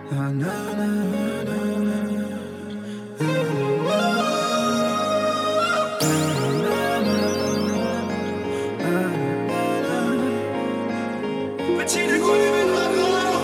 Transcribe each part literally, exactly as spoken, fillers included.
Petit Lego deviendra grand.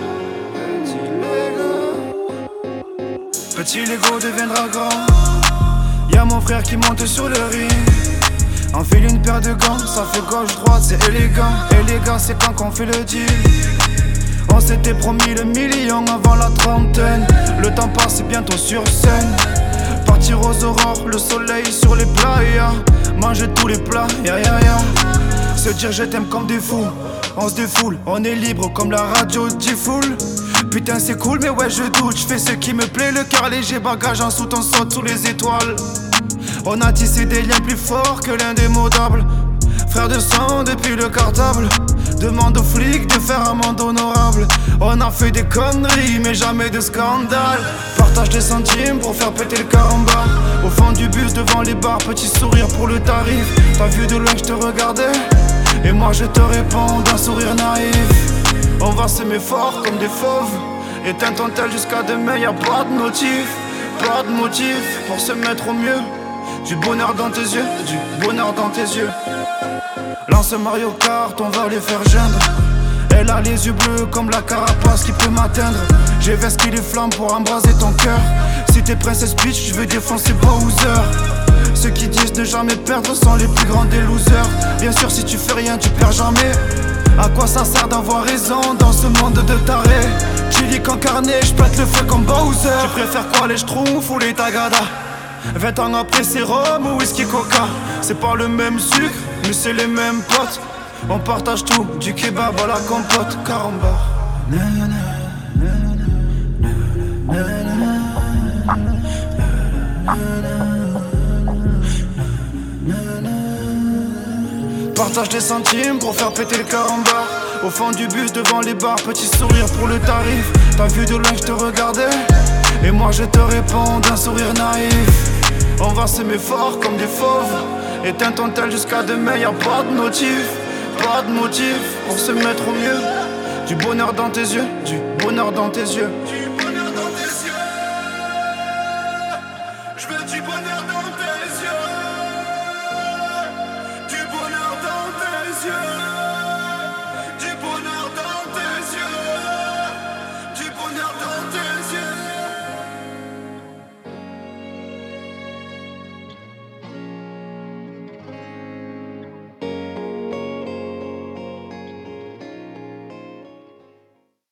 Petit Lego deviendra grand. Y'a mon frère qui monte sur le ring. Enfile une paire de gants, ça fait gauche-droite, c'est élégant. Élégant, c'est quand qu'on fait le deal. On s'était promis le million avant la trentaine. Le temps passe, c'est bientôt sur scène. Partir aux aurores, le soleil sur les playas. Manger tous les plats, ya ya ya. Se dire je t'aime comme des fous. On se défoule, on est libre comme la radio G-Fool. Putain c'est cool mais ouais je doute. Je fais ce qui me plaît, le cœur léger, bagage en soute, on saute sous les étoiles. On a tissé des liens plus forts que l'indémodable. Frère de sang depuis le cartable. Demande aux flics de faire un monde honorable. On a fait des conneries mais jamais de scandale. Partage des centimes pour faire péter le carambar. Au fond du bus devant les bars, petit sourire pour le tarif. T'as vu de loin que je te regardais et moi je te réponds d'un sourire naïf. On va s'aimer fort comme des fauves. Éteins ton tel jusqu'à demain, y'a pas de motif. Pas de motif pour se mettre au mieux. Du bonheur dans tes yeux, du bonheur dans tes yeux. Lance Mario Kart, on va les faire geindre. Elle a les yeux bleus comme la carapace qui peut m'atteindre. J'ai vesqué les flammes pour embraser ton cœur. Si t'es Princess Peach, je veux défoncer Bowser. Ceux qui disent ne jamais perdre sont les plus grands des losers. Bien sûr si tu fais rien tu perds jamais. À quoi ça sert d'avoir raison dans ce monde de tarés? Chili qu'incarné, j'pète le feu comme Bowser. Tu préfères quoi, les schtroumpfs ou les tagada? Vingt ans après c'est rhum ou whisky coca. C'est pas le même sucre mais c'est les mêmes potes. On partage tout, du kebab à la compote. Carambar. Partage des centimes pour faire péter le carambar. Au fond du bus devant les bars, petit sourire pour le tarif. T'as vu de loin que je te regardais et moi je te réponds d'un sourire naïf. On va s'aimer fort comme des fauves. Éteins ton tel jusqu'à demain, y'a pas de motif. Pas de motif pour se mettre au mieux. Du bonheur dans tes yeux, du bonheur dans tes yeux.